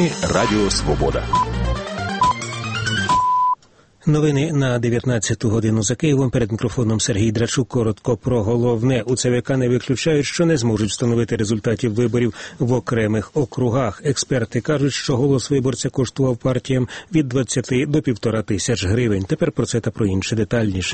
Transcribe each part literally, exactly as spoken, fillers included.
Новини Радіо Свобода. Новини на дев'ятнадцяту годину за Києвом. Перед мікрофоном Сергій Драчук. Коротко про головне. У ЦВК не виключають, що не зможуть встановити результатів виборів в окремих округах. Експерти кажуть, що голос виборця коштував партіям від двадцяти до півтора тисяч гривень. Тепер про це та про інше детальніше.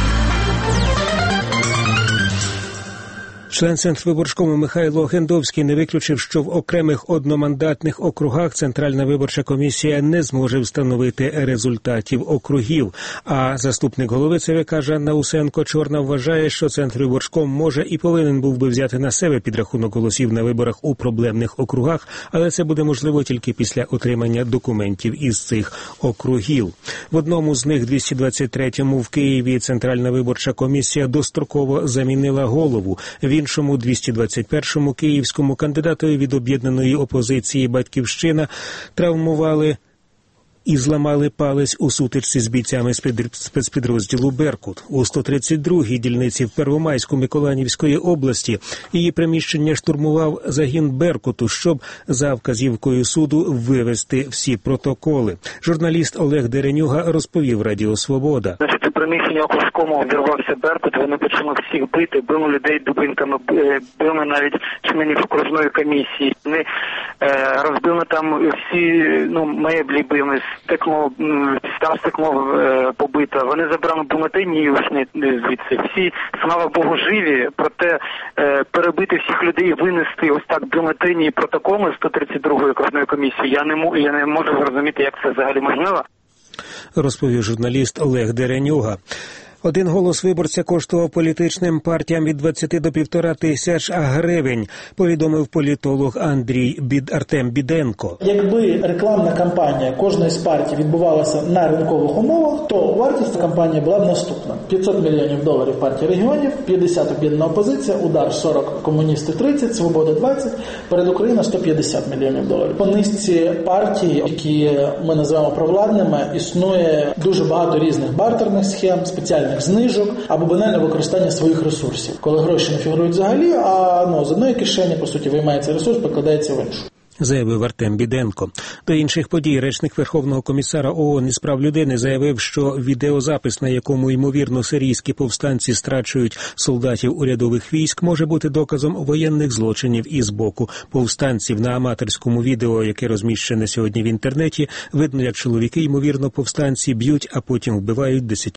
Член Центрвиборчкому Михайло Гендовський не виключив, що в окремих одномандатних округах Центральна виборча комісія не зможе встановити результатів округів. А заступник голови ЦВК Жанна Усенко-Чорна вважає, що Центрвиборчком може і повинен був би взяти на себе підрахунок голосів на виборах у проблемних округах, але це буде можливо тільки після отримання документів із цих округів. В одному з них, двісті двадцять третьому в Києві, Центральна виборча комісія достроково замінила голову. Він В іншому, двісті двадцять першому київському кандидатові від об'єднаної опозиції «Батьківщина» травмували і зламали палець у сутичці з бійцями спецпідрозділу «Беркут». У сто тридцять другій дільниці в Первомайську Миколаївської області її приміщення штурмував загін «Беркуту», щоб за вказівкою суду вивести всі протоколи. Журналіст Олег Деренюга розповів Радіо Свобода. Значить, у приміщення окружкому увірвався «Беркут», вони почали всіх бити, били людей дубинками, били навіть членів окружної комісії. Вони е, розбили там всі, ну, меблі били, стекло, там стекло е, побито. Вони забрали бюлетені і ушли звідси. Всі, слава Богу, живі, проте е, перебити всіх людей, винести ось так бюлетені і протоколи сто тридцять другої окружної комісії, я не, можу, я не можу зрозуміти, як це взагалі можливо. Розповів журналіст Олег Деренюга. Один голос виборця коштував політичним партіям від двадцяти до півтора тисяч гривень, повідомив політолог Андрій Бід... Артем Біденко. Якби рекламна кампанія кожної з партій відбувалася на ринкових умовах, то вартість кампанії була б наступна. п'ятсот мільйонів доларів партії регіонів, п'ятдесят об'єднана опозиція, удар сорок, комуністи тридцять, свобода двадцять, перед Україною сто п'ятдесят мільйонів доларів. По низці партій, які ми називаємо провладними, існує дуже багато різних бартерних схем, спеціальних знижок або банальне використання своїх ресурсів. Коли гроші не фігурують взагалі, а ну, з одної кишені, по суті, виймається ресурс, покладається в іншу. Заявив Артем Біденко. До інших подій речник Верховного комісара ООН із прав людини заявив, що відеозапис, на якому, ймовірно, сирійські повстанці страчують солдатів урядових військ, може бути доказом воєнних злочинів із боку повстанців. На аматорському відео, яке розміщене сьогодні в інтернеті, видно, як чоловіки, ймовірно, повстанці б'ють, а потім вбивають десятьох